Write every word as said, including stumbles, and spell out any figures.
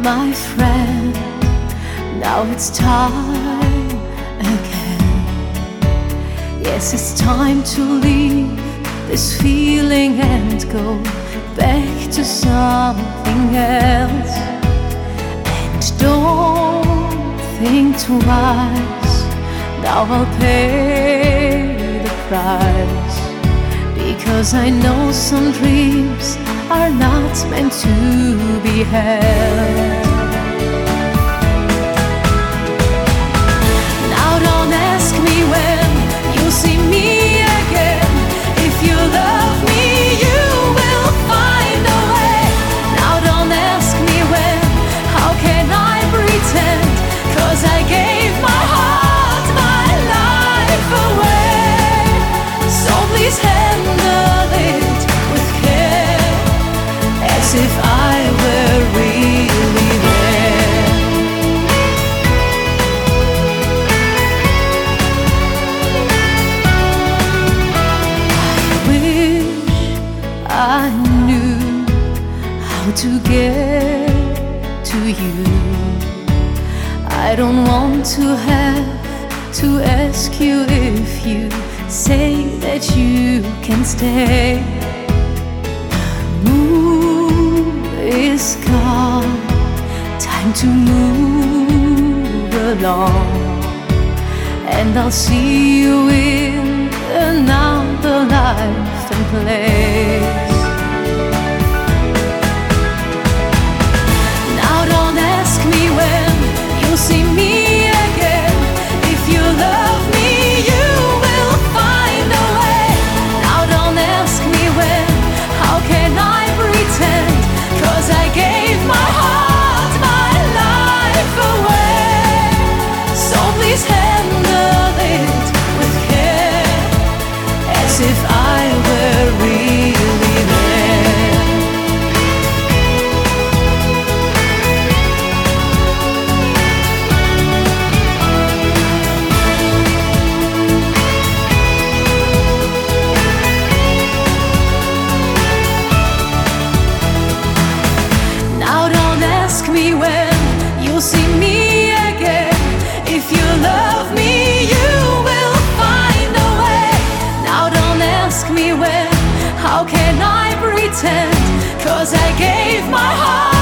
my friend. Now it's time again. Yes, it's time to leave this feeling and go back to something else. And don't think twice, now I'll pay the price, because I know some dreams are not meant to be held. Now don't ask me when you'll see me again. If you love me, you will find a way. Now don't ask me when, how can I pretend? 'Cause I gave my heart, my life away. So please handle it with care, as if I were really there. I wish I knew how to get to you. I don't want to have to ask you if you say that you can stay. The moon is gone, time to move along, and I'll see you in another life and place. Now don't ask me when you'll see me again. If you love me, you will find a way. Now don't ask me when, how can I pretend? 'Cause I gave my heart, my life away. So please handle it with care, as if I were really there. Now don't ask me when you'll see me again. If you love me, you will find a way. Now don't ask me when, how can I pretend? 'Cause I gave my heart.